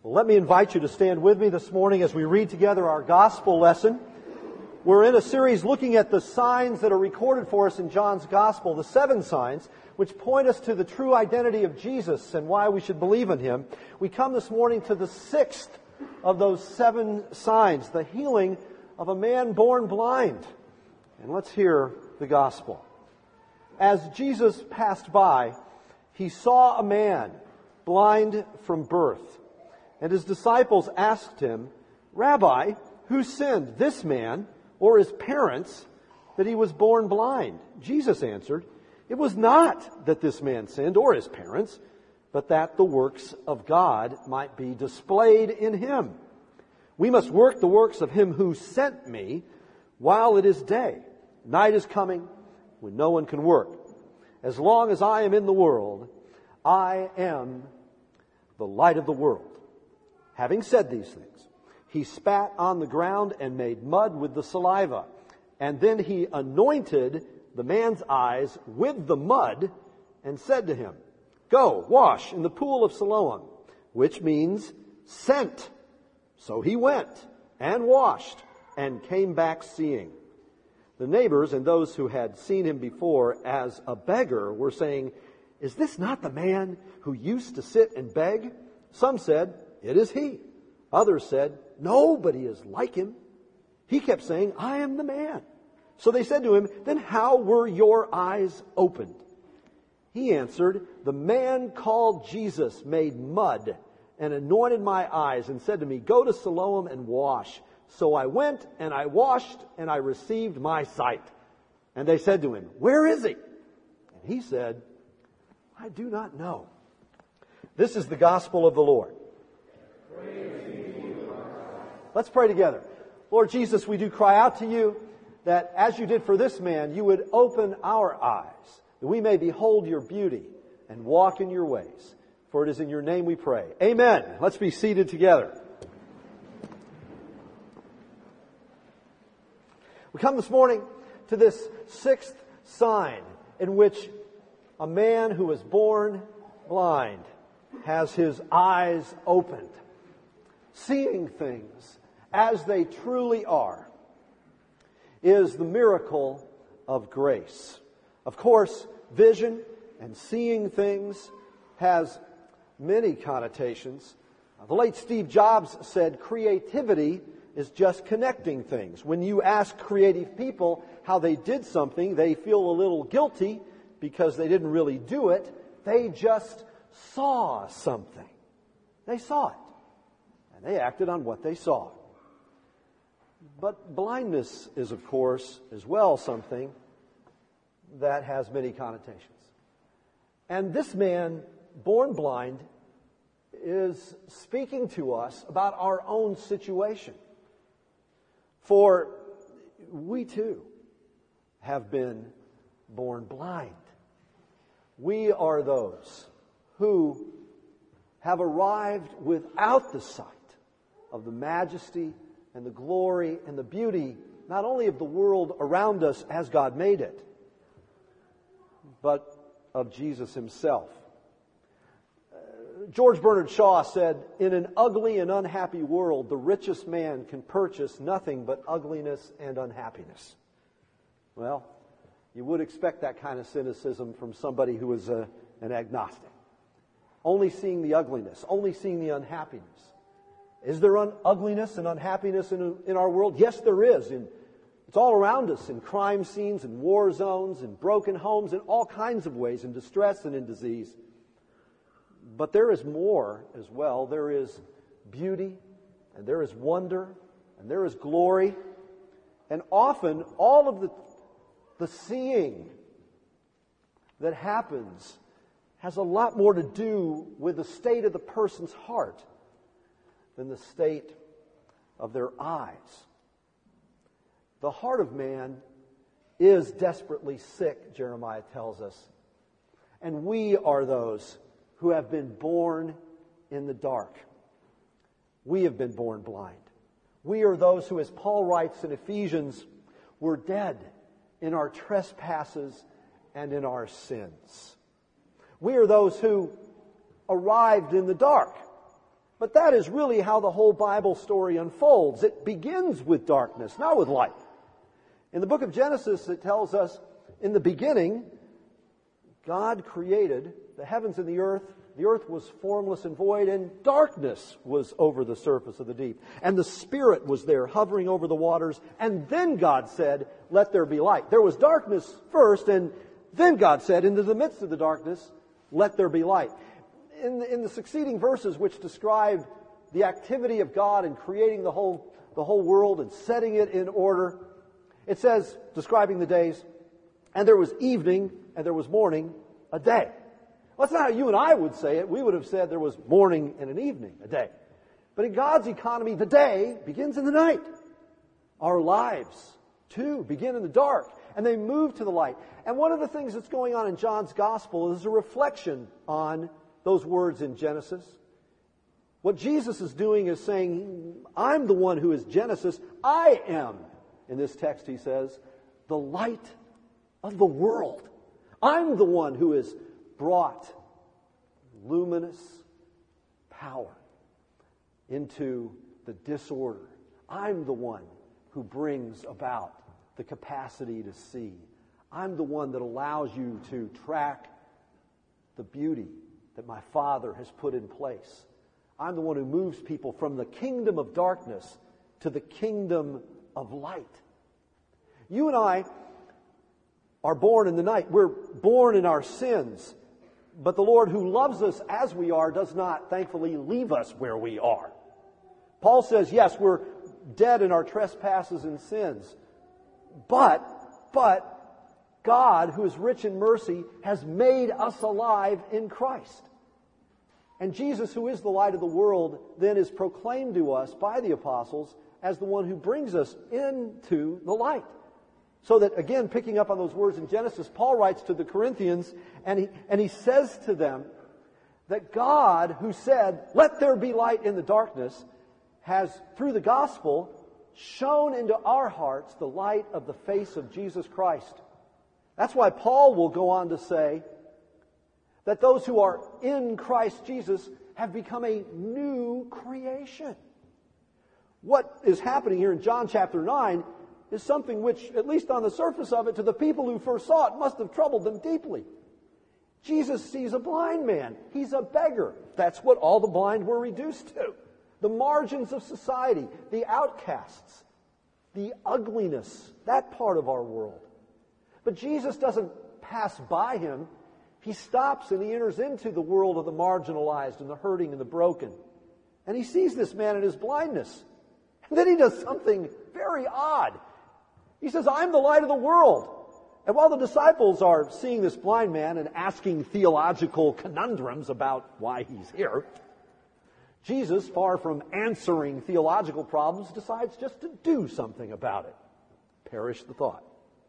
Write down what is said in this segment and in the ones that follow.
Let me invite you to stand with me this morning as we read together our gospel lesson. We're in a series looking at the signs that are recorded for us in John's gospel, the 7 signs, which point us to the true identity of Jesus and why we should believe in Him. We come this morning to the 6th of those 7 signs, the healing of a man born blind. And let's hear the gospel. As Jesus passed by, He saw a man blind from birth. And His disciples asked Him, "Rabbi, who sinned, this man or his parents, that he was born blind?" Jesus answered, "It was not that this man sinned or his parents, but that the works of God might be displayed in him. We must work the works of Him who sent me while it is day. Night is coming when no one can work. As long as I am in the world, I am the light of the world." Having said these things, He spat on the ground and made mud with the saliva. And then He anointed the man's eyes with the mud and said to him, "Go, wash in the pool of Siloam," which means sent. So he went and washed and came back seeing. The neighbors and those who had seen him before as a beggar were saying, "Is this not the man who used to sit and beg?" Some said, "It is he." Others said, "Nobody is like him." He kept saying, "I am the man." So they said to him, "Then how were your eyes opened?" He answered, "The man called Jesus made mud and anointed my eyes and said to me, 'Go to Siloam and wash.' So I went and I washed and I received my sight." And they said to him, "Where is he?" And he said, "I do not know." This is the gospel of the Lord. Let's pray together. Lord Jesus, we do cry out to You that as You did for this man, You would open our eyes, that we may behold Your beauty and walk in Your ways. For it is in Your name we pray. Amen. Let's be seated together. We come this morning to this 6th sign in which a man who was born blind has his eyes opened, seeing things as they truly are, is the miracle of grace. Of course, vision and seeing things has many connotations. The late Steve Jobs said creativity is just connecting things. When you ask creative people how they did something, they feel a little guilty because they didn't really do it. They just saw something. They saw it. And they acted on what they saw. But blindness is, of course, as well something that has many connotations. And this man, born blind, is speaking to us about our own situation. For we too have been born blind. We are those who have arrived without the sight of the majesty and the glory and the beauty, not only of the world around us as God made it, but of Jesus Himself. George Bernard Shaw said, "In an ugly and unhappy world, the richest man can purchase nothing but ugliness and unhappiness." Well, you would expect that kind of cynicism from somebody who is an agnostic. Only seeing the ugliness, only seeing the unhappiness. Is there ugliness and unhappiness in our world? Yes, there is. It's all around us in crime scenes, in war zones, in broken homes, in all kinds of ways, in distress and in disease. But there is more as well. There is beauty, and there is wonder, and there is glory. And often, all of the seeing that happens has a lot more to do with the state of the person's heart than the state of their eyes. The heart of man is desperately sick, Jeremiah tells us. And we are those who have been born in the dark. We have been born blind. We are those who, as Paul writes in Ephesians, were dead in our trespasses and in our sins. We are those who arrived in the dark. But that is really how the whole Bible story unfolds. It begins with darkness, not with light. In the book of Genesis, it tells us, in the beginning, God created the heavens and the earth. The earth was formless and void, and darkness was over the surface of the deep. And the Spirit was there, hovering over the waters. And then God said, "Let there be light." There was darkness first, and then God said, into the midst of the darkness, "Let there be light." In the succeeding verses which describe the activity of God in creating the whole world and setting it in order, it says, describing the days, "And there was evening and there was morning, a day." Well, that's not how you and I would say it. We would have said there was morning and an evening, a day. But in God's economy, the day begins in the night. Our lives, too, begin in the dark, and they move to the light. And one of the things that's going on in John's Gospel is a reflection on those words in Genesis. What Jesus is doing is saying, I'm the one who is Genesis. I am, in this text he says, the light of the world. I'm the one who has brought luminous power into the disorder. I'm the one who brings about the capacity to see. I'm the one that allows you to track the beauty that my Father has put in place. I'm the one who moves people from the kingdom of darkness to the kingdom of light. You and I are born in the night. We're born in our sins. But the Lord, who loves us as we are, does not, thankfully, leave us where we are. Paul says, yes, we're dead in our trespasses and sins. But God, who is rich in mercy, has made us alive in Christ. And Jesus, who is the light of the world, then is proclaimed to us by the apostles as the one who brings us into the light. So that, again, picking up on those words in Genesis, Paul writes to the Corinthians, and he says to them that God, who said, "Let there be light in the darkness," has, through the gospel, shone into our hearts the light of the face of Jesus Christ. That's why Paul will go on to say that those who are in Christ Jesus have become a new creation. What is happening here in John chapter 9 is something which, at least on the surface of it, to the people who first saw it, must have troubled them deeply. Jesus sees a blind man. He's a beggar. That's what all the blind were reduced to. The margins of society, the outcasts, the ugliness, that part of our world. But Jesus doesn't pass by him. He stops and he enters into the world of the marginalized and the hurting and the broken. And he sees this man in his blindness. And then he does something very odd. He says, "I'm the light of the world." And while the disciples are seeing this blind man and asking theological conundrums about why he's here, Jesus, far from answering theological problems, decides just to do something about it. Perish the thought.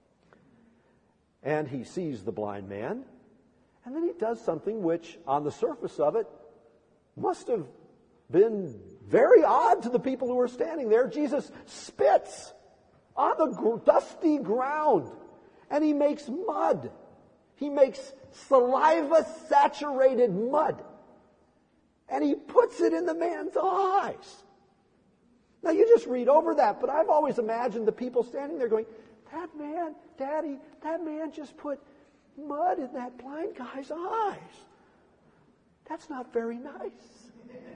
And he sees the blind man, and then he does something which, on the surface of it, must have been very odd to the people who were standing there. Jesus spits on the dusty ground, and he makes mud. He makes saliva-saturated mud, and he puts it in the man's eyes. Now, you just read over that, but I've always imagined the people standing there going, "That man, Daddy, that man just put mud in that blind guy's eyes. That's not very nice."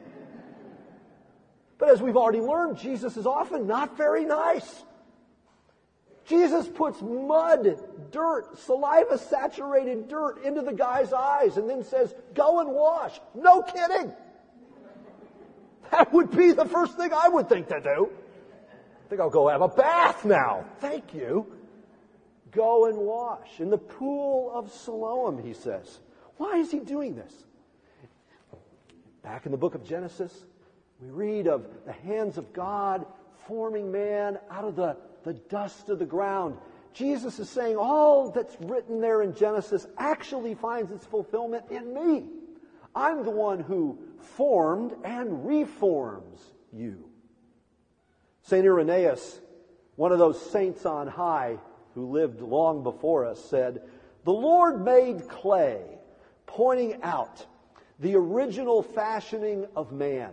But as we've already learned, Jesus is often not very nice. Jesus puts mud, dirt, saliva-saturated dirt into the guy's eyes and then says, "Go and wash." No kidding. That would be the first thing I would think to do. I think I'll go have a bath now. Thank you. Go and wash. In the pool of Siloam, he says. Why is he doing this? Back in the book of Genesis, we read of the hands of God forming man out of the dust of the ground. Jesus is saying all that's written there in Genesis actually finds its fulfillment in me. I'm the one who formed and reforms you. St. Irenaeus, one of those saints on high who lived long before us, said, "The Lord made clay, pointing out the original fashioning of man,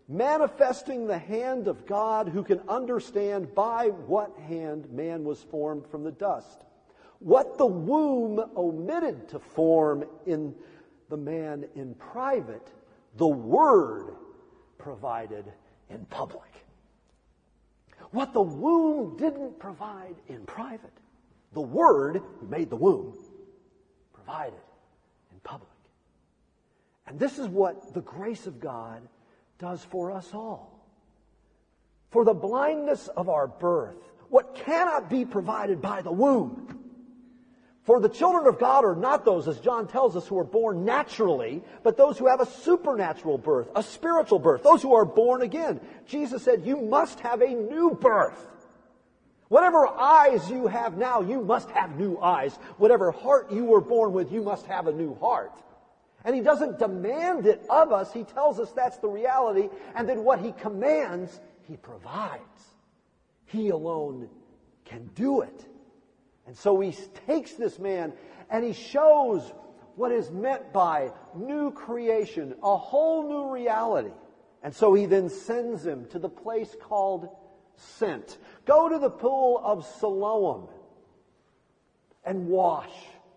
manifesting the hand of God, who can understand by what hand man was formed from the dust. What the womb omitted to form in the man in private, the Word provided in public. What the womb didn't provide in private, the Word, who made the womb, provided in public. And this is what the grace of God does for us all. For the blindness of our birth, what cannot be provided by the womb. For the children of God are not those, as John tells us, who are born naturally, but those who have a supernatural birth, a spiritual birth, those who are born again. Jesus said, you must have a new birth. Whatever eyes you have now, you must have new eyes. Whatever heart you were born with, you must have a new heart. And He doesn't demand it of us. He tells us that's the reality. And then what He commands, He provides. He alone can do it. And so He takes this man and He shows what is meant by new creation, a whole new reality. And so He then sends him to the place called Sent. Go to the pool of Siloam and wash.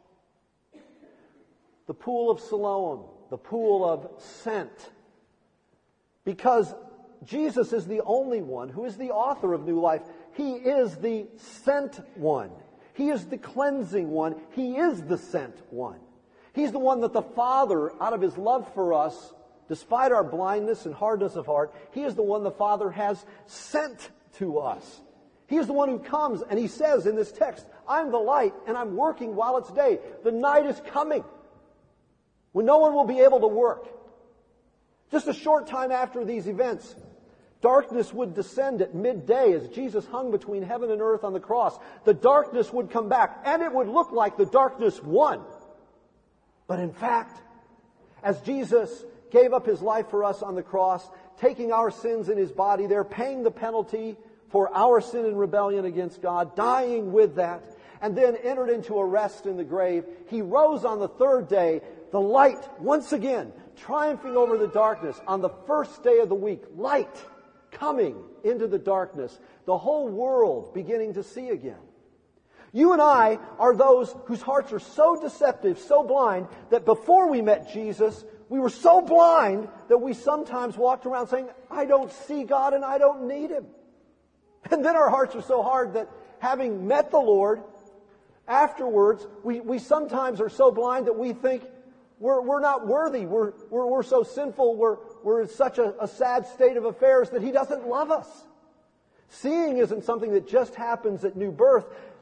The pool of Siloam, the pool of Sent. Because Jesus is the only one who is the author of new life. He is the sent one. He is the cleansing one. He is the sent one. He's the one that the Father, out of His love for us, despite our blindness and hardness of heart, He is the one the Father has sent to us. He is the one who comes and He says in this text, I'm the light and I'm working while it's day. The night is coming when no one will be able to work. Just a short time after these events, darkness would descend at midday as Jesus hung between heaven and earth on the cross. The darkness would come back, and it would look like the darkness won. But in fact, as Jesus gave up His life for us on the cross, taking our sins in His body there, paying the penalty for our sin and rebellion against God, dying with that, and then entered into a rest in the grave, He rose on the third day, the light once again, triumphing over the darkness on the first day of the week. Light coming into the darkness, the whole world beginning to see again. You and I are those whose hearts are so deceptive, so blind, that before we met Jesus, we were so blind that we sometimes walked around saying, I don't see God and I don't need Him. And then our hearts are so hard that having met the Lord, afterwards, we sometimes are so blind that we think we're not worthy. We're so sinful. We're in such a sad state of affairs that He doesn't love us. Seeing isn't something that just happens at new birth.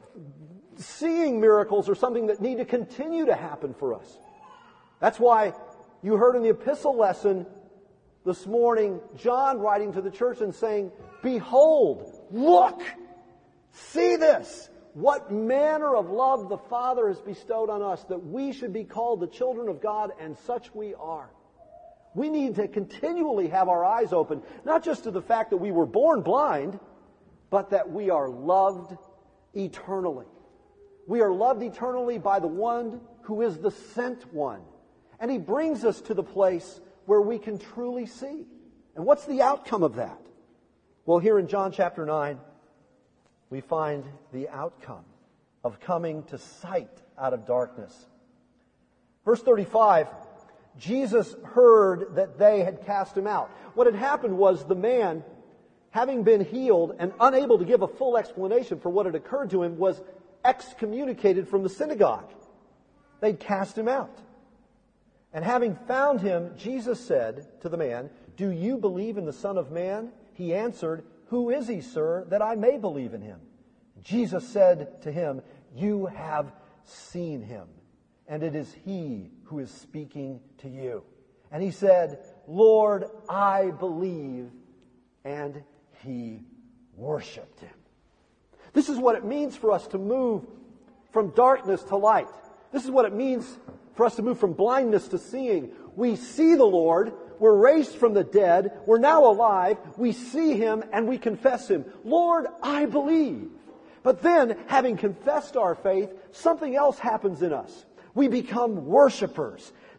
Seeing miracles are something that need to continue to happen for us. That's why you heard in the epistle lesson this morning, John writing to the church and saying, behold, look, see this. What manner of love the Father has bestowed on us, that we should be called the children of God, and such we are. We need to continually have our eyes open, not just to the fact that we were born blind, but that we are loved eternally. We are loved eternally by the one who is the sent one. And He brings us to the place where we can truly see. And what's the outcome of that? Well, here in John chapter 9, we find the outcome of coming to sight out of darkness. Verse 35, Jesus heard that they had cast him out. What had happened was the man, having been healed and unable to give a full explanation for what had occurred to him, was excommunicated from the synagogue. They'd cast him out. And having found him, Jesus said to the man, do you believe in the Son of Man? He answered, who is He, sir, that I may believe in Him? Jesus said to him, you have seen Him, and it is He who is speaking to you. And he said, Lord, I believe. And he worshiped Him. This is what it means for us to move from darkness to light. This is what it means for us to move from blindness to seeing. We see the Lord. We're raised from the dead. We're now alive. We see Him and we confess Him. Lord, I believe. But then, having confessed our faith, something else happens in us. We become worshipers.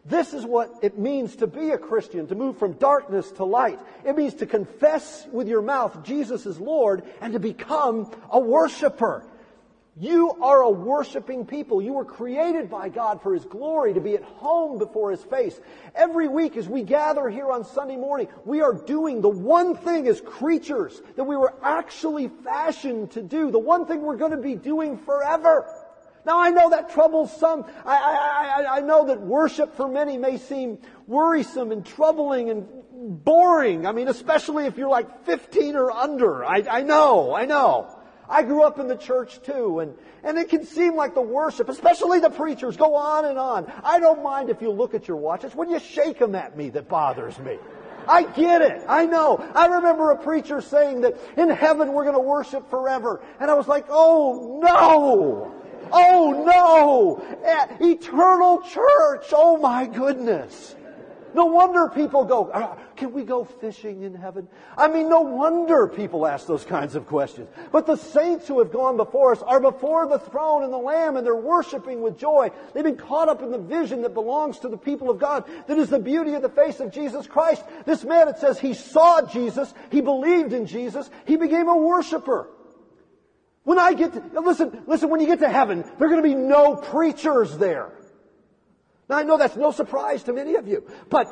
This is what it means to be a Christian, to move from darkness to light. It means to confess with your mouth Jesus is Lord and to become a worshiper. You are a worshiping people. You were created by God for His glory, to be at home before His face. Every week as we gather here on Sunday morning, we are doing the one thing as creatures that we were actually fashioned to do, the one thing we're going to be doing forever. Now I know that troubles some. I know that worship for many may seem worrisome and troubling and boring. I mean, especially if you're like 15 or under. I know. I grew up in the church too, and it can seem like the worship, especially the preachers, go on and on. I don't mind if you look at your watch. It's when you shake them at me that bothers me. I get it. I know. I remember a preacher saying that in heaven we're going to worship forever. And I was like, oh no! Oh no! Eternal church! Oh my goodness! No wonder people go, can we go fishing in heaven? I mean, no wonder people ask those kinds of questions. But the saints who have gone before us are before the throne and the Lamb, and they're worshiping with joy. They've been caught up in the vision that belongs to the people of God, that is the beauty of the face of Jesus Christ. This man, it says, he saw Jesus, he believed in Jesus, he became a worshiper. When I get to, listen, when you get to heaven, there are going to be no preachers there. Now I know that's no surprise to many of you, but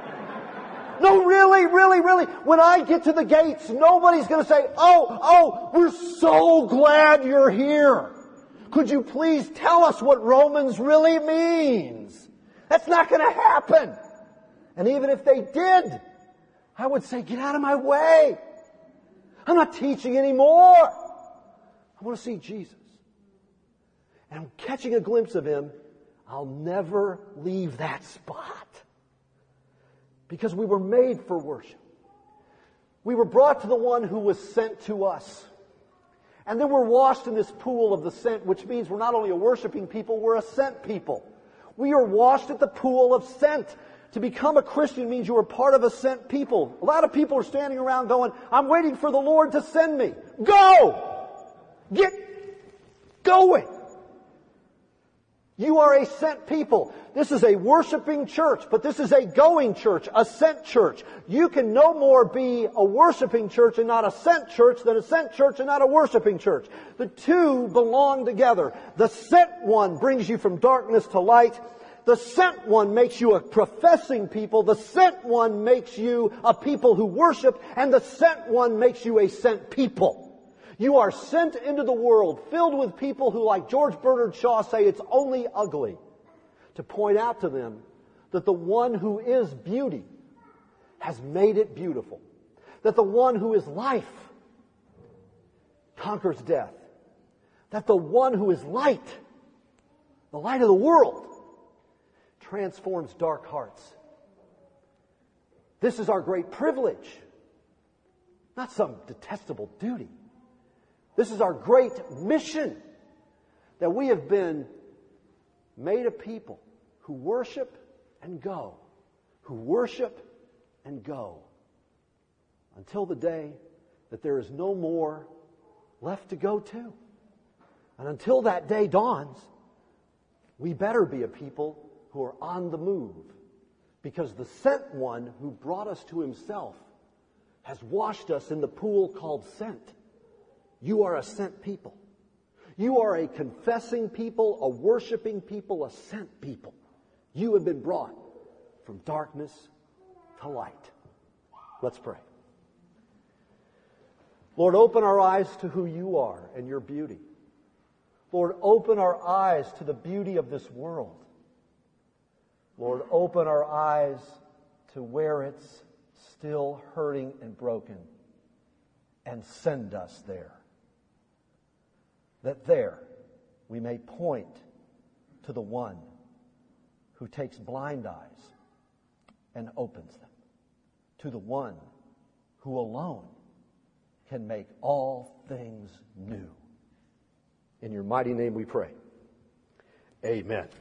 no, really, when I get to the gates, nobody's going to say, oh, we're so glad you're here. Could you please tell us what Romans really means? That's not going to happen. And even if they did, I would say, get out of my way. I'm not teaching anymore. I want to see Jesus. And I'm catching a glimpse of Him. I'll never leave that spot. Because we were made for worship. We were brought to the one who was sent to us. And then we're washed in this pool of the sent, which means we're not only a worshiping people, we're a sent people. We are washed at the pool of sent. To become a Christian means you are part of a sent people. A lot of people are standing around going, I'm waiting for the Lord to send me. Go! Get going! You are a sent people. This is a worshiping church, but this is a going church, a sent church. You can no more be a worshiping church and not a sent church than a sent church and not a worshiping church. The two belong together. The sent one brings you from darkness to light. The sent one makes you a professing people. The sent one makes you a people who worship. And the sent one makes you a sent people. You are sent into the world filled with people who, like George Bernard Shaw, say it's only ugly, to point out to them that the one who is beauty has made it beautiful. That the one who is life conquers death. That the one who is light, the light of the world, transforms dark hearts. This is our great privilege, not some detestable duty. This is our great mission, that we have been made a people who worship and go, who worship and go, until the day that there is no more left to go to. And until that day dawns, we better be a people who are on the move, because the sent one who brought us to Himself has washed us in the pool called sent. You are a sent people. You are a confessing people, a worshiping people, a sent people. You have been brought from darkness to light. Let's pray. Lord, open our eyes to who You are and Your beauty. Lord, open our eyes to the beauty of this world. Lord, open our eyes to where it's still hurting and broken, and send us there. That there we may point to the one who takes blind eyes and opens them. To the one who alone can make all things new. In Your mighty name we pray. Amen.